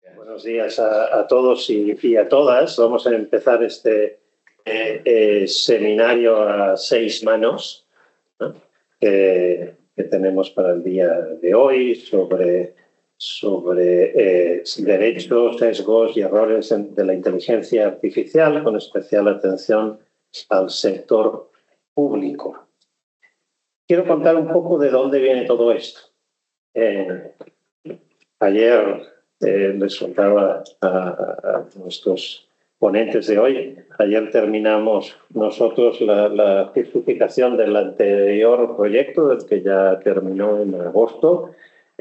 Buenos días a todos y a todas. Vamos a empezar este seminario a 6 manos, ¿no? que tenemos para el día de hoy sobre derechos, sesgos y errores de la inteligencia artificial, con especial atención al sector público. Quiero contar un poco de dónde viene todo esto. Ayer les contaba a nuestros ponentes de hoy, ayer terminamos nosotros la justificación del anterior proyecto, el que ya terminó en agosto.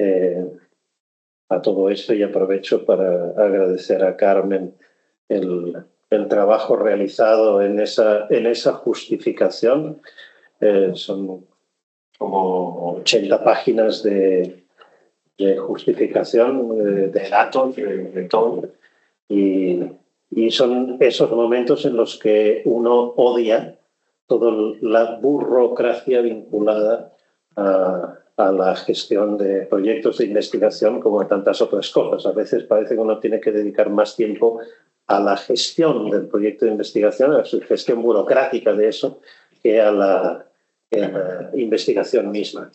A todo esto, y aprovecho para agradecer a Carmen el trabajo realizado en esa justificación. Son como 80 páginas de justificación de datos, de todo. Y son esos momentos en los que uno odia toda la burocracia vinculada a la gestión de proyectos de investigación, como a tantas otras cosas. A veces parece que uno tiene que dedicar más tiempo a la gestión del proyecto de investigación, a su gestión burocrática de eso, que a la investigación misma.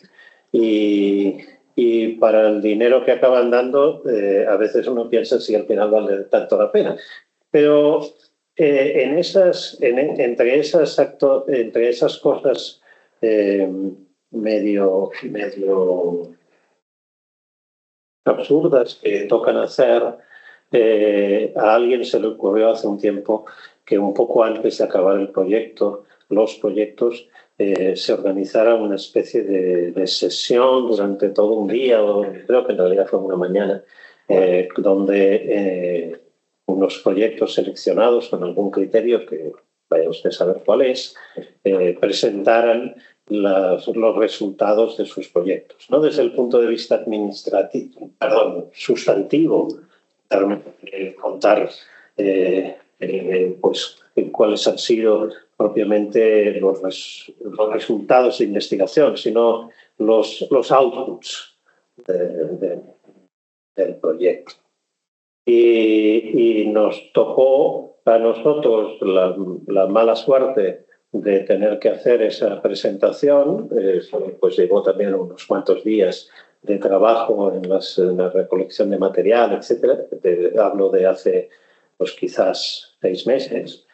Y para el dinero que acaban dando, a veces uno piensa si al final vale tanto la pena. Pero entre esas cosas medio absurdas que tocan hacer, a alguien se le ocurrió hace un tiempo que un poco antes de acabar el proyecto, los proyectos, se organizara una especie de sesión durante todo un día, o creo que en realidad fue una mañana, donde unos proyectos seleccionados con algún criterio, que vaya usted a saber cuál es, presentaran los resultados de sus proyectos, no desde el punto de vista sustantivo, contar pues cuáles han sido propiamente los resultados de investigación, sino los outputs del proyecto. Y nos tocó a nosotros la mala suerte de tener que hacer esa presentación. Pues llevó también unos cuantos días de trabajo en la recolección de material, etcétera. Hablo de hace pues quizás 6 meses.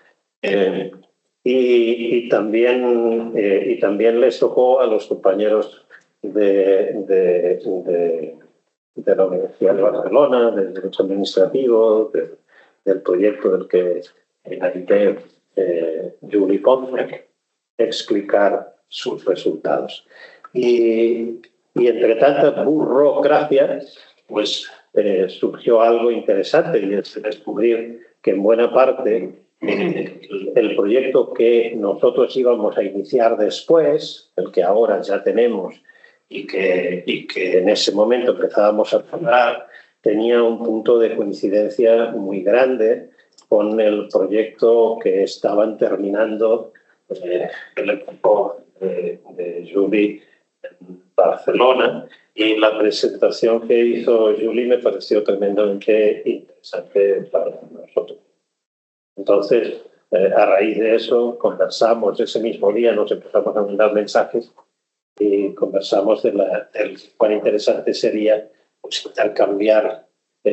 Y también les tocó a los compañeros de la Universidad de Barcelona, del Derecho Administrativo, del proyecto del que edité Juli Ponce, explicar sus resultados. Y entre tanta burocracia, pues surgió algo interesante, y es descubrir que en buena parte el proyecto que nosotros íbamos a iniciar después, el que ahora ya tenemos y que en ese momento empezábamos a trabajar, tenía un punto de coincidencia muy grande con el proyecto que estaban terminando el equipo de Juli en Barcelona, y la presentación que hizo Juli me pareció tremendamente interesante para nosotros. Entonces, a raíz de eso, conversamos ese mismo día, nos empezamos a mandar mensajes y conversamos de cuán interesante sería pues, intercambiar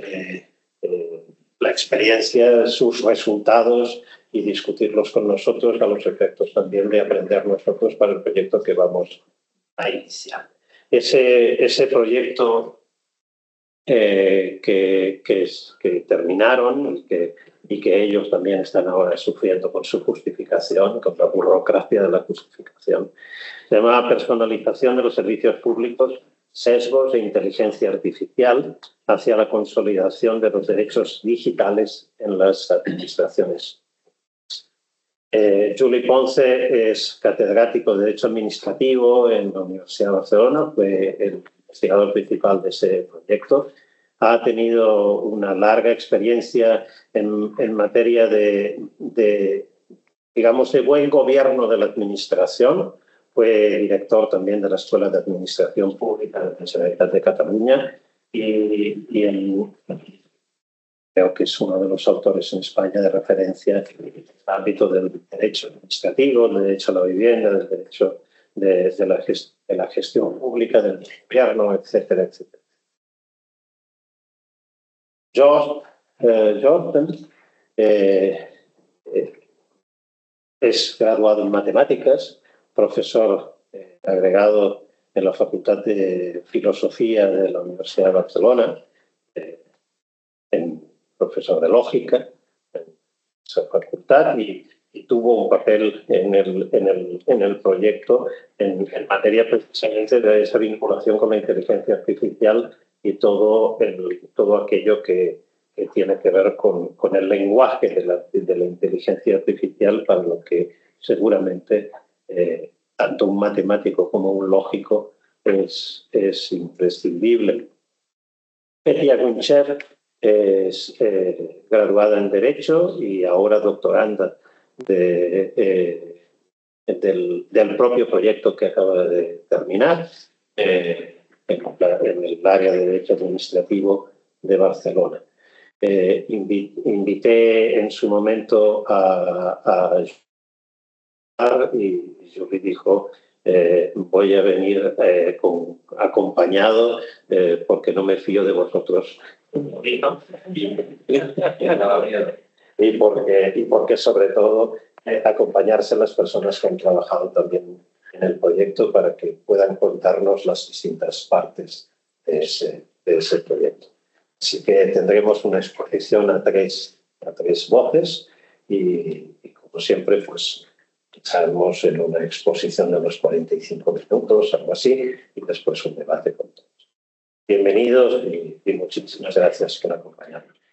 la experiencia, sus resultados, y discutirlos con nosotros a los efectos también de aprender nosotros para el proyecto que vamos a iniciar. Ese proyecto que terminaron y que ellos también están ahora sufriendo con su justificación, con la burocracia de la justificación, se llama Personalización de los servicios públicos, sesgos e inteligencia artificial hacia la consolidación de los derechos digitales en las administraciones. Juli Ponce es catedrático de Derecho Administrativo en la Universidad de Barcelona, fue el investigador principal de ese proyecto. Ha tenido una larga experiencia en materia de buen gobierno de la administración. Fue director también de la Escuela de Administración Pública de la Generalitat de Cataluña, y creo que es uno de los autores en España de referencia en el ámbito del derecho administrativo, del derecho a la vivienda, del derecho de la gestión pública, del gobierno, etcétera, etcétera. Jordan es graduado en matemáticas, profesor agregado en la Facultad de Filosofía de la Universidad de Barcelona, profesor de lógica en esa facultad y tuvo un papel en el proyecto en materia precisamente de esa vinculación con la inteligencia artificial y todo aquello que tiene que ver con el lenguaje de la inteligencia artificial, para lo que seguramente tanto un matemático como un lógico es imprescindible. Petya Günther es graduada en Derecho y ahora doctoranda del propio proyecto que acaba de terminar en el área de Derecho Administrativo de Barcelona. Invité en su momento a y Julie dijo: voy a venir acompañado porque no me fío de vosotros. Y porque sobre todo acompañarse a las personas que han trabajado también en el proyecto para que puedan contarnos las distintas partes de ese proyecto. Así que tendremos una exposición a tres voces y como siempre, pues estaremos en una exposición de unos 45 minutos, algo así, y después un debate con todos. Bienvenidos y muchísimas gracias por acompañarnos.